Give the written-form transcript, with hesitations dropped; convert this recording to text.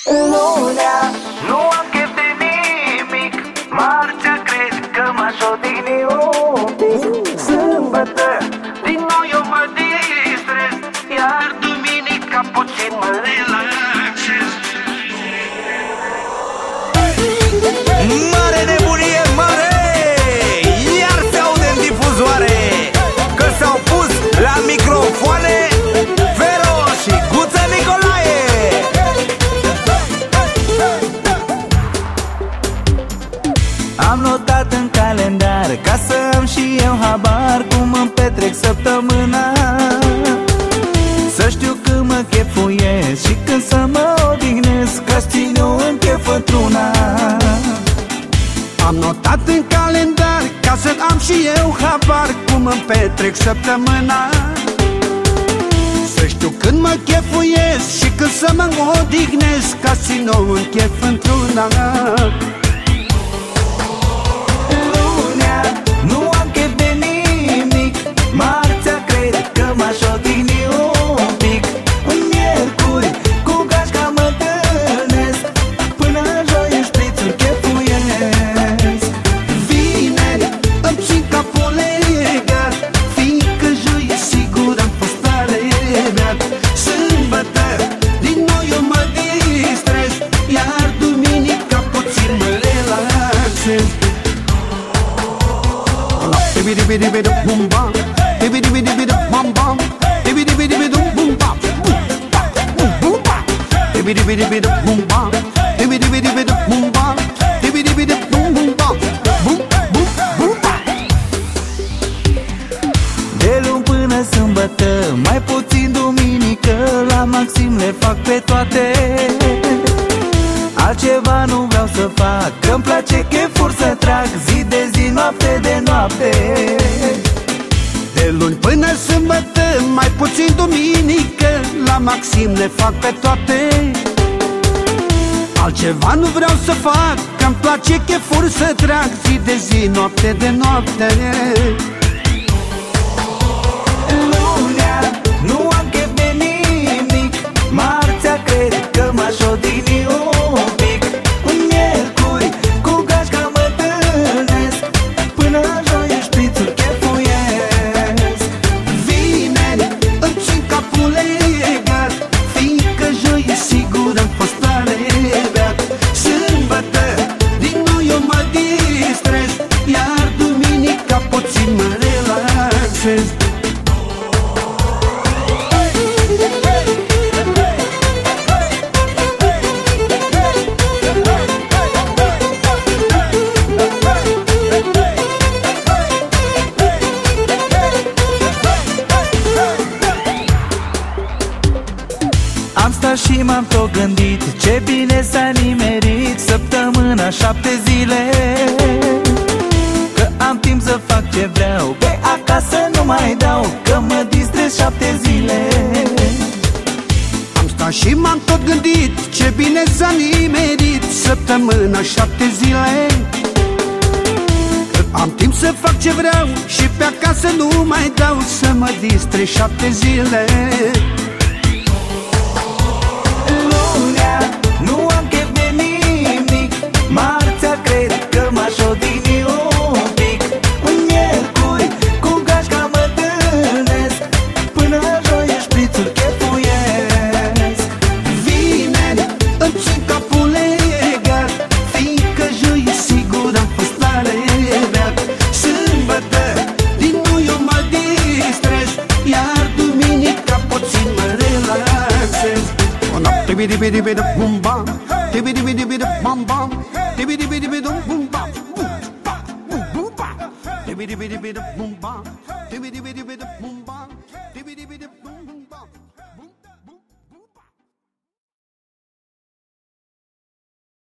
Lunea, nu am chef de nimic. Marțea cred că m-aș odihni un pic. Sâmbătă, din nou eu mă distrez, iar duminica puțin mă relaxez. Mare nebunie, mare! Iar se aude în difuzoare că s-au pus la microfoane Vero și Guță Nicolae. Am notat în calendar ca să am și eu habar cum îmi petrec săptămâna, să știu când mă chefuiesc și când să mă odihnesc, ca ține un chef într-una. Am notat în calendar ca să am și eu habar cum îmi petrec săptămâna, să știu când mă chefuiesc și când să mă odihnesc, ca ține un chef într-una. Lunea, nu am chef de nimic. Marțea cred că m-aș odihni un pic. Miercuri, cu gașca mă întâlnesc, până joi în șprițuri chefuiesc. Vineri îmi țin capul legat, fiindcă joi sigur am fost alegat. Sâmbătă, din nou eu mă distrez, iar duminica puțin mă relaxez. Bum-bam, bum-bam, bum-bam, bum-bam, De luni până sâmbătă, mai puțin duminică, la maxim le fac pe toate. Altceva nu vreau să fac, că-mi place chefuri să trag, zi de zi, noapte de noapte. De luni până sâmbătă, mai puțin duminică, la maxim le fac pe toate. Altceva nu vreau să fac, că-mi place chefuri să trag, zi de zi, noapte de noapte. Lunea, nu am chef de nimic. Marțea cred că m-aș odihni un pic. Miercuri, cu gașca mă întâlnesc, până joi în șprițuri chefuiesc. Vineri îmi țin capul legat, fiindcă joi sigur am fost alegat. Sâmbătă, din nou eu mă distrez, iar duminica puțin mă relaxez. Am stat și m-am tot gândit, ce bine s-a nimerit săptămâna 7 zile, că am timp să fac ce vreau, pe acasă nu mai dau, că mă distrez 7 zile. Am stat și m-am tot gândit, ce bine s-a nimerit săptămâna 7 zile, că am timp să fac ce vreau și pe acasă nu mai dau, să mă distrez 7 zile. Lunea, nu am chef de nimic. Marțea cred că m-aș odihni un pic. Miercuri, cu gașca mă întâlnesc, până joi în șprițuri chefuiesc. Vineri îmi țin capul legat, fiindcă joi sigur am fost alegat. Sâmbătă, din nou eu mă distrez, iar duminica puțin mă relaxez. Bum-bam, bum-bam, bum-bam, bum-bam, bum-bam.